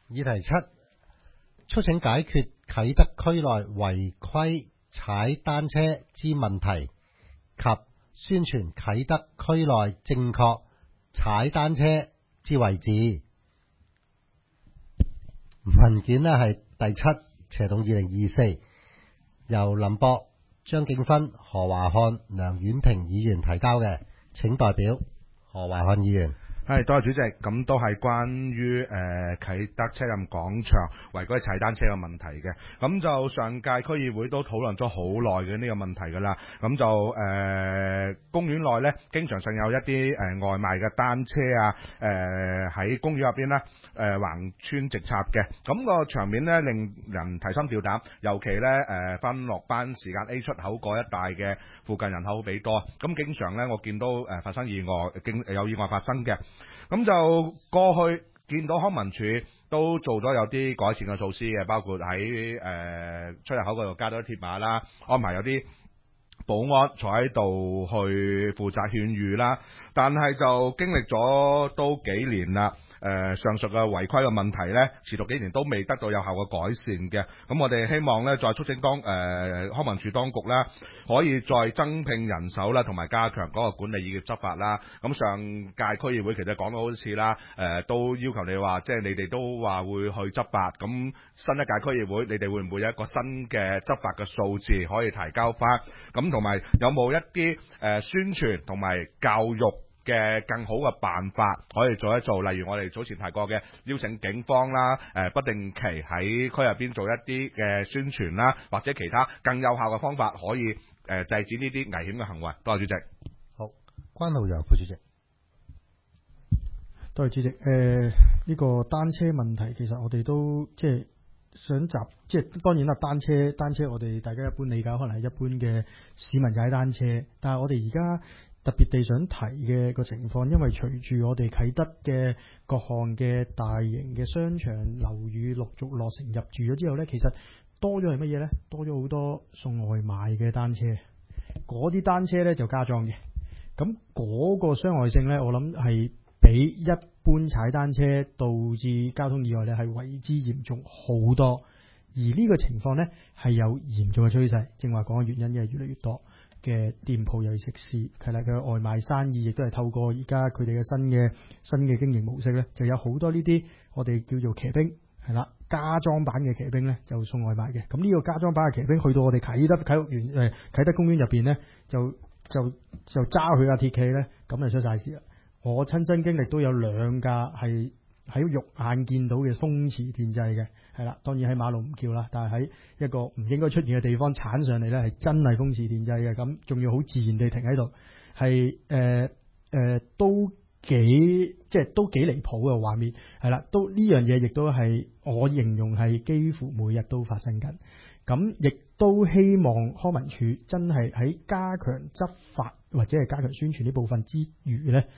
議題7，促請解決啟德區內違規踩單車之問題及宣傳啟德區內正確踩單車之位置。文件呢係第7/2024，由林博、張景芬、何華漢、梁婉婷議員提交嘅，請代表何華漢議員。 係，多謝主席。咁都係關於啟德車站廣場違規踩單車嘅問題嘅。咁就上屆區議會都討論咗好耐嘅呢個問題㗎啦。咁就公園內呢，經常上有一啲外賣嘅單車啊，喺公園入邊呢，橫穿直插嘅。咁個場面呢，令人提心吊膽，尤其呢，返落班時間 A 出口嗰一帶嘅附近人口比多，咁經常呢，我見到發生意外，有意外發生嘅。咁就過去見到康文署都做咗有啲改善嘅措施嘅，包括喺出入口嗰度加多啲鐵馬啦，安排有啲保安坐喺度去負責勸喻啦。但係就經歷咗都幾年啦。上述嘅違規嘅問題呢，持續幾年都未得到有效嘅改善嘅。咁我哋希望呢，再促請康文署當局啦，可以再增聘人手啦，同埋加強嗰個管理以及執法啦。咁上屆區議會其實講咗好多次啦，都要求你話，即係你哋都話會去執法。咁新一屆區議會，你哋會唔會有一個新嘅執法嘅數字可以提交翻？咁同埋有冇一啲宣傳同埋教育嘅更好嘅辦法可以做一做，例如我哋早前提過嘅邀請警方啦，不定期喺區入邊做一啲嘅宣傳啦，或者其他更有效嘅方法可以制止呢啲危險嘅行為。多謝主席。 好，關浩洋副主席。 多謝主席。呢個單車問題其實我哋都即係想即係當然啦，單車我哋大家一般理解可能係一般嘅市民踩單車，但係我哋而家特別地想提嘅個情況，因為隨住我哋啟德嘅各項嘅大型嘅商場樓宇陸續落成入住咗之後呢，其實多咗係乜嘢呢？多咗好多送外賣嘅單車，嗰啲單車呢就加裝嘅，咁嗰個傷害性呢，我諗係比一般踩單車導致交通意外呢係為之嚴重好多，而呢個情況呢係有嚴重嘅趨勢，正話講嘅原因嘅越嚟越多嘅店鋪又係食肆，係啦，佢嘅外賣生意亦都係透過而家佢哋嘅新嘅經營模式咧，就有好多呢啲我哋叫做騎兵，係啦，加裝版嘅騎兵咧就送外賣嘅。咁呢個加裝版嘅騎兵去到我哋啟德公園入邊咧，就揸佢架鐵騎咧，咁就出晒事啦。我親身經歷都有兩架係喺肉眼見到嘅風馳電掣嘅，係啦，當然喺馬路唔叫啦，但係喺一個唔應該出現嘅地方鏟上嚟咧，係真係風馳電掣嘅，咁仲要好自然地停喺度，係都幾離譜嘅畫面，係啦，都呢樣嘢亦都係我形容係幾乎每日都發生緊，咁亦都希望康文署真係喺加強執法或者係加強宣傳呢部分之餘咧，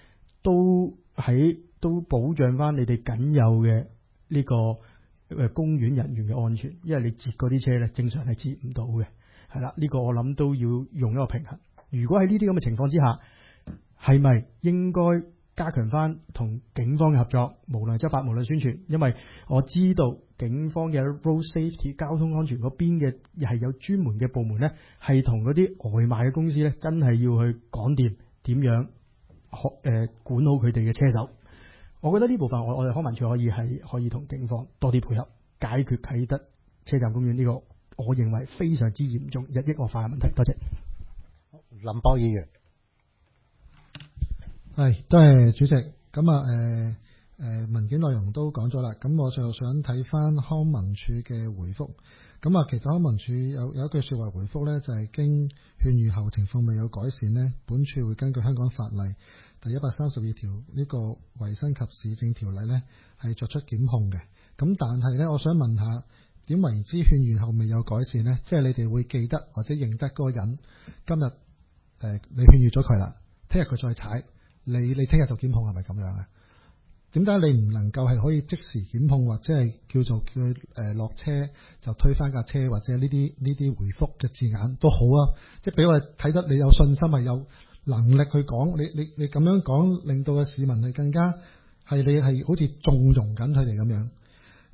都保障翻你哋僅有嘅呢個公園人員嘅安全，因為你截嗰啲車咧，正常係截唔到嘅，係啦，呢個我諗都要用一個平衡。如果喺呢啲咁嘅情況之下，係咪應該加強翻同警方嘅合作，無論執法無論宣傳？因為我知道警方嘅 road safety 交通安全嗰邊嘅係有專門嘅部門咧，係同嗰啲外賣嘅公司咧，真係要去講掂點樣管好佢哋嘅車手。我覺得呢部分我哋康文署可以同警方多啲配合，解決啟德車站公園呢個我認為非常之嚴重、日益惡化嘅問題。多謝。 林博議員。 係，多謝主席。咁文件內容都講咗啦，咁我就想睇翻康文署嘅回覆。咁其實康文署有一句說話回覆呢，就係經勸喻後情況未有改善呢，本署會根據香港法例第132條呢個衛生及市政條例呢，係作出檢控嘅。咁但係呢，我想問下，點為之勸喻後未有改善呢？即係你哋會記得或者認得嗰個人，今日你勸喻咗佢啦，聽日佢再踩，你聽日就檢控，係咪咁樣啊？點解你唔能夠係可以即時檢控，或者係叫佢落車就推翻架車，或者呢啲回覆嘅字眼都好啊？即係俾我哋睇得你有信心，係有能力去講，你咁樣講，令到嘅市民係更加係你係好似縱容緊佢哋咁樣。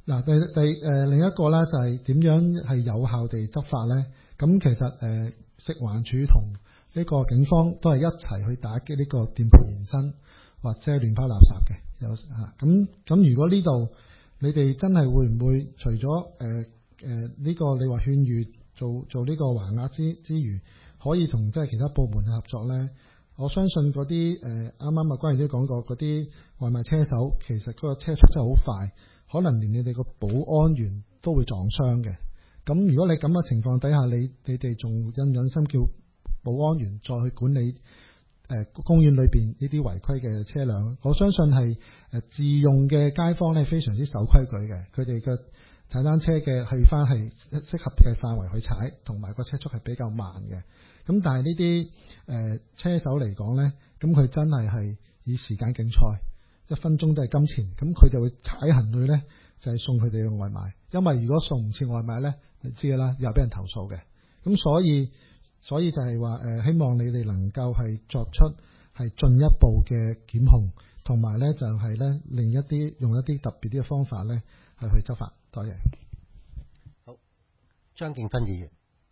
嗱，另一個咧就係點樣係有效地執法咧？咁其實食環署同呢個警方都係一齊去打擊呢個店鋪延伸或者亂拋垃圾嘅。有咁如果呢度你哋真係會唔會除咗呢個你話勸喻做呢個橫額之餘，可以同即係其他部門合作咧？我相信嗰啲啱啱關於都講過嗰啲外賣車手，其實嗰個車速真係好快，可能連你哋個保安員都會撞傷嘅。咁如果你咁嘅情況底下，你哋仲忍唔忍心叫保安員再去管理公園裏邊呢啲違規嘅車輛？我相信係自用嘅街坊咧非常之守規矩嘅，佢哋嘅踩單車嘅去返係適合嘅範圍去踩，同埋個車速係比較慢嘅。咁但係呢啲車手嚟講呢，咁佢真係以時間競賽，1分鐘都係金錢，咁佢就會踩行去呢，就係送佢哋嘅外賣。因為如果送唔切外賣呢，你知㗎啦，又俾人投訴嘅。咁所以就係話希望你哋能夠係作出係進一步嘅檢控，同埋呢就係呢用一啲特別啲嘅方法呢係去執法。多謝。 好，張敬芬議員。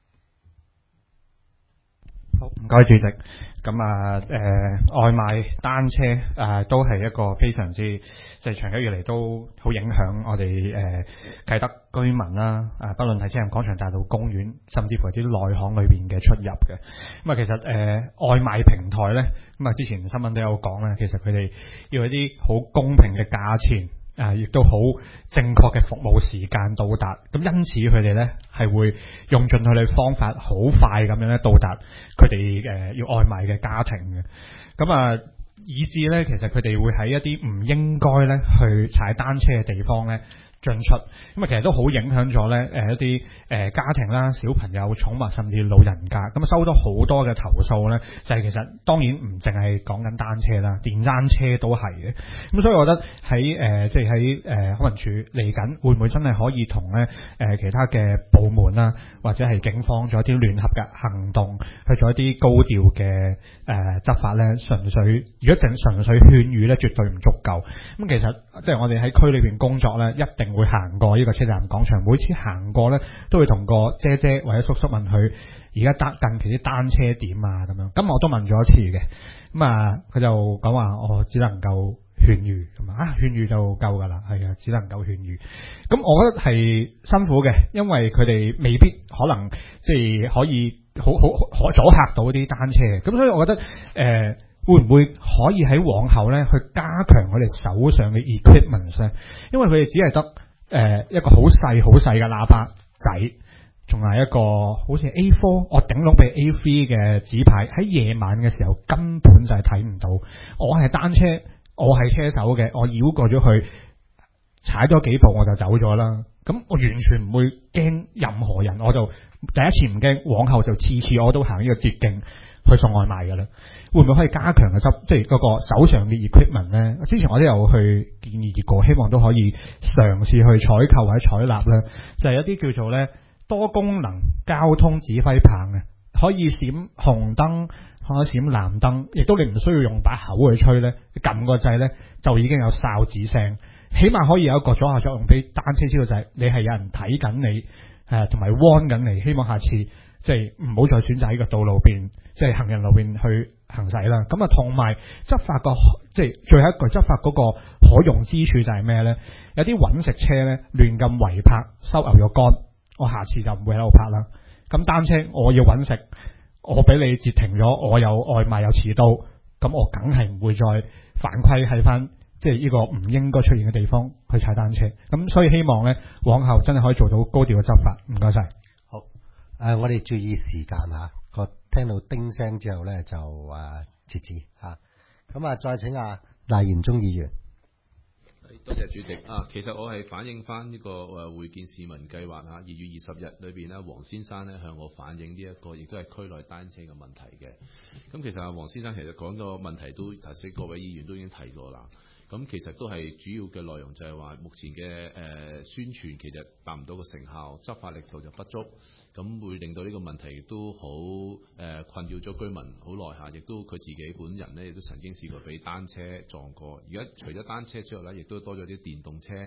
好，唔該主席。咁外賣單車都係一個非常之即係長久以嚟都好影響我哋啟德居民啦。不論係車站廣場、大道公園，甚至乎係啲內巷裏邊嘅出入嘅。咁其實外賣平台咧，咁之前新聞都有講咧，其實佢哋要一啲好公平嘅價錢。亦都好正確嘅服務時間到達，咁因此佢哋呢係會用盡佢哋方法，好快咁樣咧到達佢哋要外賣嘅家庭嘅，咁以至呢，其實佢哋會喺一啲唔應該呢去踩單車嘅地方呢進出，咁其實都好影響咗咧一啲家庭啦、小朋友、寵物甚至老人家，咁收到好多嘅投訴咧，就係其實當然唔淨係講緊單車啦，電單車都係嘅。咁所以我覺得喺即係喺康文署嚟緊會唔會真係可以同咧其他嘅部門啦，或者係警方做一啲聯合嘅行動，去做一啲高調嘅執法咧？純粹如果純粹勸喻咧，絕對唔足夠。咁其實即係我哋喺區裏邊工作咧，一定會行過呢個車站廣場，每次行過咧都會同個姐姐或者叔叔問佢而家近期啲單車點啊咁樣。咁我都問咗一次嘅，咁佢就講話我只能夠勸喻咁勸喻就夠㗎啦，係啊，只能夠勸喻。咁我覺得係辛苦嘅，因為佢哋未必可能即係可以好阻嚇到啲單車嘅。咁所以我覺得會唔會可以喺往後咧去加強佢哋手上嘅 equipment 咧？因為佢哋只係得一個好細嘅喇叭仔，仲係一個好似 A4，我頂籠俾 A3 嘅紙牌，喺夜晚嘅時候根本就係睇唔到。我係單車，我係車手嘅，我繞過咗去，踩咗幾步我就走咗啦。咁我完全唔會驚任何人，我就第一次唔驚，往後就次次我都行呢個捷徑去送外賣㗎啦。會唔會可以加強嘅即係嗰個手上嘅 equipment 咧？之前我都有去建議過，希望都可以嘗試去採購或者採納咧，就係一啲叫做咧多功能交通指揮棒嘅，可以閃紅燈，可以閃藍燈，亦都你唔需要用把口去吹咧，撳個掣咧就已經有哨子聲，起碼可以有一個阻嚇作用俾單車知道就係你係有人睇緊你，同埋 warn 緊你，希望下次即係唔好再選擇喺個道路邊，即係行人路邊去行駛啦。咁同埋執法即係最後一句執法嗰個可用之處就係咩咧？有啲揾食車咧亂咁違泊收牛肉乾，我下次就唔會喺度泊啦。咁單車我要揾食，我俾你截停咗，我有外賣又遲到，咁我梗係唔會再犯規喺翻即係呢個唔應該出現嘅地方去踩單車。咁所以希望咧往後真係可以做到高調嘅執法。唔該晒。 好，我哋注意時間嚇，聽到叮聲之後咧就截止嚇。咁再請賴賢忠議員。 多謝主席其實我係反映翻呢個會見市民計劃2月20日裏邊咧，黃先生咧向我反映呢一個亦都係區內單車嘅問題嘅。咁其實黃先生其實講個問題都頭先各位議員都已經提過啦。咁其實都係主要嘅內容就係話目前嘅宣傳其實達唔到個成效，執法力度就不足，咁會令到呢個問題亦都好困擾咗居民好耐下，亦都佢自己本人呢亦都曾經試過俾單車撞過。而家除咗單車之外呢，亦都多咗啲電動車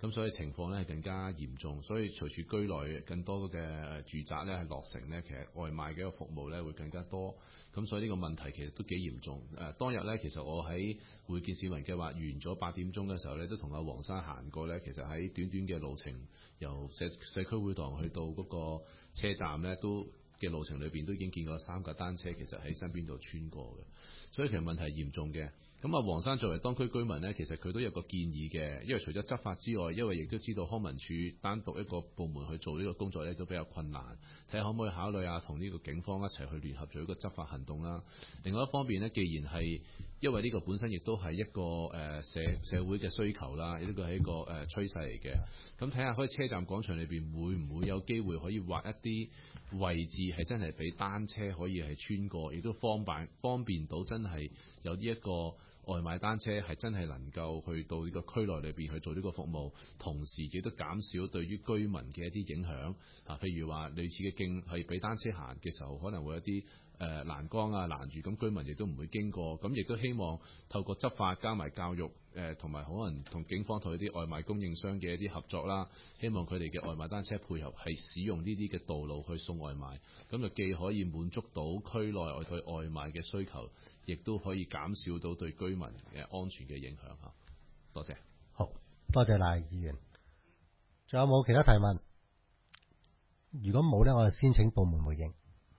咁所以情況咧係更加嚴重。所以隨住居內更多嘅住宅咧係落成咧，其實外賣嘅一個服務咧會更加多。咁所以呢個問題其實都幾嚴重。當日咧，其實我喺會見市民計劃完咗8點鐘嘅時候咧，都同阿黃生行過咧。其實喺短短嘅路程，由社區會堂去到嗰個車站咧，都嘅路程裏邊都已經見過3架單車其實喺身邊度穿過嘅。所以其實問題係嚴重嘅。咁啊，黃生作為當區居民呢，其實佢都有個建議嘅，因為除咗執法之外，因為亦都知道康文署單獨一個部門去做呢個工作咧，都比較困難。睇下可唔可以考慮同呢個警方一齊去聯合做一個執法行動啦。另外一方面呢，既然係因為呢個本身亦都係一個社會嘅需求啦，呢個係一個趨勢嚟嘅。咁睇下喺車站廣場裏邊會唔會有機會可以劃一啲位置係真係俾單車可以係穿過，亦都方便到真係有呢一個外賣單車係真係能夠去到呢個區內裏邊去做呢個服務，同時亦都減少對於居民嘅一啲影響。譬如話類似嘅徑係俾單車行嘅時候，可能會有啲欄杆啊攔住，咁居民亦都唔會經過。咁亦都希望透過執法加埋教育，同埋可能同警方同一啲外賣供應商嘅一啲合作啦，希望佢哋嘅外賣單車配合係使用呢啲嘅道路去送外賣，咁就既可以滿足到區內對外賣嘅需求，亦都可以減少到對居民嘅安全嘅影響嚇。多謝。 好，多謝賴議員。仲有冇其他提問？如果冇呢，我哋先請部門回應。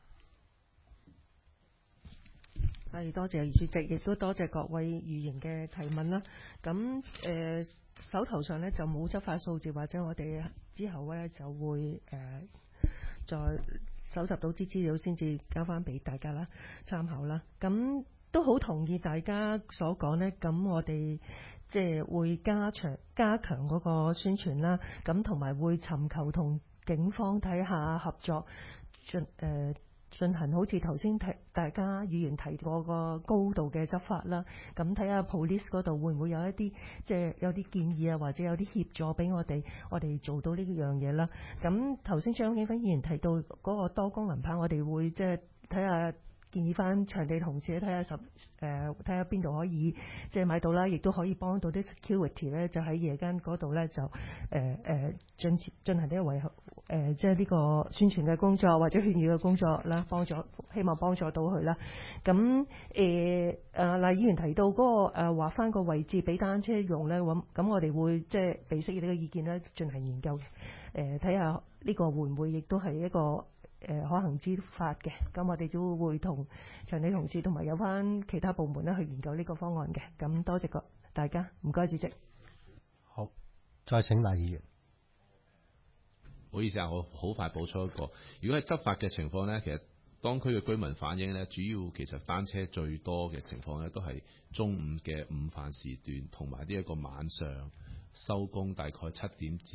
係，多謝余主席，亦都多謝各位議員嘅提問啦。咁手頭上呢就冇執法數字，或者我哋之後呢就會再搜集到啲資料先至交翻俾大家啦參考啦。咁都好同意大家所講呢，咁我哋即係會加強嗰個宣傳啦，咁同埋會尋求同警方睇下合作進行好似頭先大家議員提過個高度嘅執法啦，咁睇下 police 嗰度會唔會有一啲即係有啲建議啊，或者有啲協助俾我哋做到呢樣嘢啦。咁頭先張景輝議員提到嗰個多功能牌，我哋會即係睇下建議翻場地同事睇下邊度可以即係買到啦，亦都可以幫到啲 security 咧，就喺夜間嗰度咧就進行呢個維護即係呢個宣傳嘅工作或者勸喻嘅工作啦，希望幫助到佢啦。咁賴議員提到嗰個劃翻個位置俾單車用咧，咁我哋會即係俾適宜呢個意見咧進行研究嘅，睇下呢個會唔會亦都係一個可行之法嘅。咁我哋都會同場地同事同埋有翻其他部門咧去研究呢個方案嘅。咁多謝大家，唔該主席。 好，再請賴議員。 唔好意思啊，我好快補充一個。如果係執法嘅情況呢，其實當區嘅居民反映呢，主要其實單車最多嘅情況呢，都係中午嘅午飯時段，同埋呢一個晚上收工大概7點至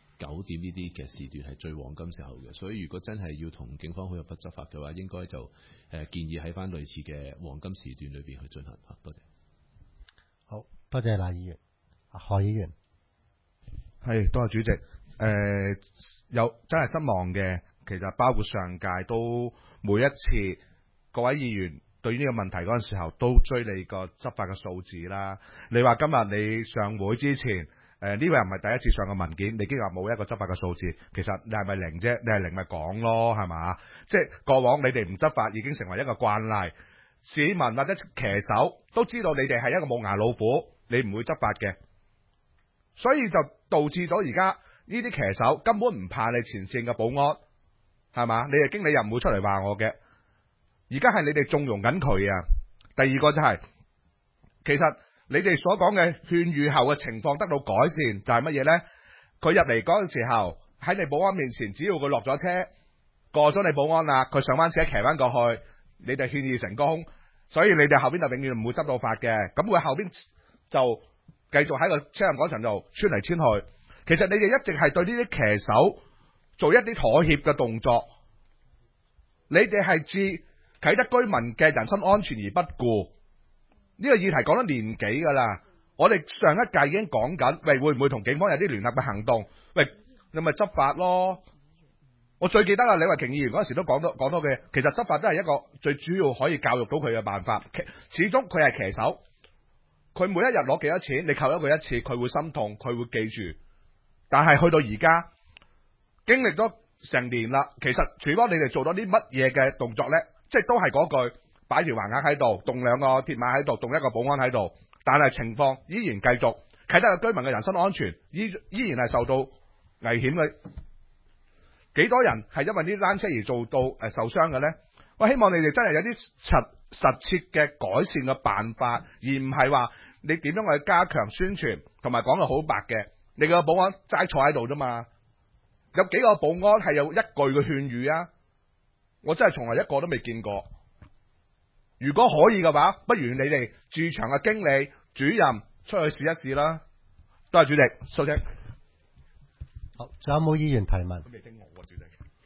9點呢啲嘅時段係最黃金時候嘅。所以如果真係要同警方配合執法嘅話，應該就建議喺翻類似嘅黃金時段裏邊去進行。多謝。 好，多謝賴議員。何議員。 係，多謝主席。有真係失望嘅，其實包括上屆都每一次各位議員對於呢個問題嗰陣時候都追你個執法嘅數字啦。你話今日你上會之前，呢位唔係第一次上嘅文件，你已經話冇一個執法嘅數字，其實你係咪零啫？你係零咪講咯，係嘛？即係過往你哋唔執法已經成為一個慣例，市民或者騎手都知道你哋係一個冇牙老虎，你唔會執法嘅，所以就導致咗而家呢啲騎手根本唔怕你前線嘅保安，係嘛？你哋經理又唔會出嚟話我嘅。而家係你哋縱容緊佢啊！第二個就係，其實你哋所講嘅勸喻後嘅情況得到改善，就係乜嘢呢？佢入嚟嗰陣時候喺你保安面前，只要佢落咗車過咗你保安啦，佢上翻車騎翻過去，你哋勸喻成功，所以你哋後邊就永遠唔會執到法嘅。咁佢後邊就繼續喺個車站廣場度穿嚟穿去。其實你哋一直係對呢啲騎手做一啲妥協嘅動作，你哋係置啟德居民嘅人身安全而不顧。呢個議題講咗年幾噶啦，我哋上一屆已經講緊，喂，會唔會同警方有啲聯合嘅行動？喂，你咪執法咯。我最記得啊，李慧瓊議員嗰陣時都講到嘅，其實執法都係一個最主要可以教育到佢嘅辦法。始終佢係騎手，佢每一日攞幾多錢，你扣咗佢一次，佢會心痛，佢會記住。 但係去到而家經歷咗成年啦，其實除咗你哋做咗啲乜嘢嘅動作呢？即係都係嗰句擺條橫額喺度，動兩個鐵馬喺度，動一個保安喺度，但係情況依然繼續，啟德嘅居民嘅人身安全依然係受到危險嘅。幾多人係因為呢啲單車而做到受傷嘅呢？我希望你哋真係有啲實切嘅改善嘅辦法，而唔係話你點樣去加強宣傳，同埋講到好白嘅，你個保安齋坐喺度啫嘛。有幾個保安係有一句嘅勸喻啊？我真係從來一個都未見過。如果可以嘅話，不如你哋駐場嘅經理、主任出去試一試啦。多謝主席，收聽。 好，仲有冇議員提問？ 未聽我喎，主席。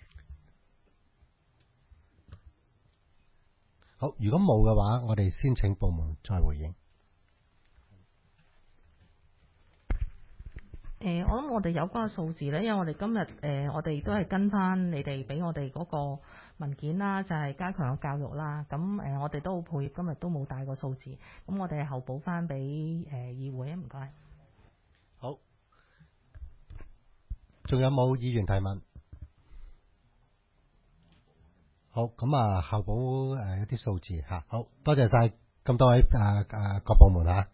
好，如果冇嘅話，我哋先請部門再回應。 我諗我哋有關嘅數字呢，因為我哋今日我哋都係跟翻你哋俾我哋嗰個文件啦，就係加強教育啦。咁我哋都好抱歉，今日都冇帶個數字。咁我哋係後補翻俾議會啊，唔該。 好，仲有冇議員提問？好，咁後補一啲數字嚇。好多謝晒咁多位各部門嚇。